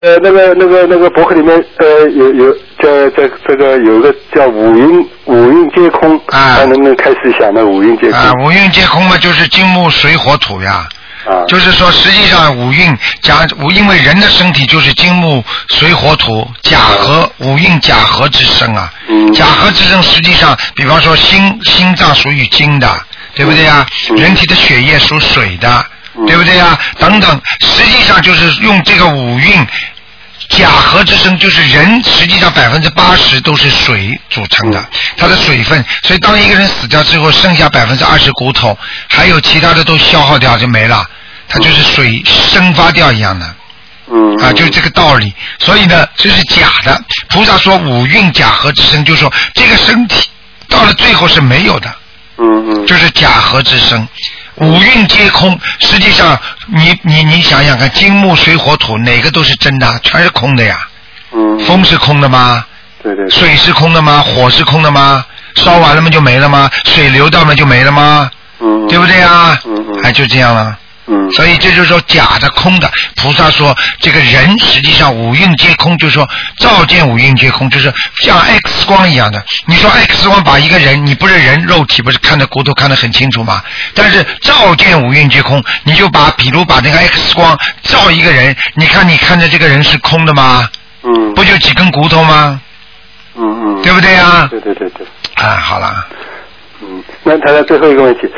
那个博客里面有这个有一个叫五蕴皆空啊，能不能开始一下那五蕴皆空啊？ 五蕴皆空嘛，就是金木水火土呀。就是说，实际上五蕴因为人的身体就是金木水火土甲合五蕴甲合之身啊。甲合之身实际上，比方说心脏属于金的，对不对呀？人体的血液属水的，对不对呀？等等，实际上就是用这个五蕴甲合之身，就是人实际上80%都是水组成的，它的水分。所以当一个人死掉之后，剩下20%骨头，还有其他的都消耗掉就没了，它就是水蒸发掉一样的。就是这个道理。所以呢，这是假的。菩萨说五蕴甲合之身，就说这个身体到了最后是没有的。就是甲合之身。五蕴皆空，实际上你想想看，金木水火土哪个都是真的，全是空的呀。风是空的吗？ 对。 水是空的吗？火是空的吗？烧完了吗就没了吗？水流掉了就没了吗？对不对呀？就这样了。所以这就是说假的空的。菩萨说这个人实际上五蕴皆空，就是说照见五蕴皆空，就是像 X 光一样的。你说 X 光把一个人，你不是人肉体不是看得骨头看得很清楚吗？但是照见五蕴皆空，你就比如把那个 X 光照一个人，你看着这个人是空的吗？不就几根骨头吗？对不对呀？ 对。 好了。 那谈到最后一个问题，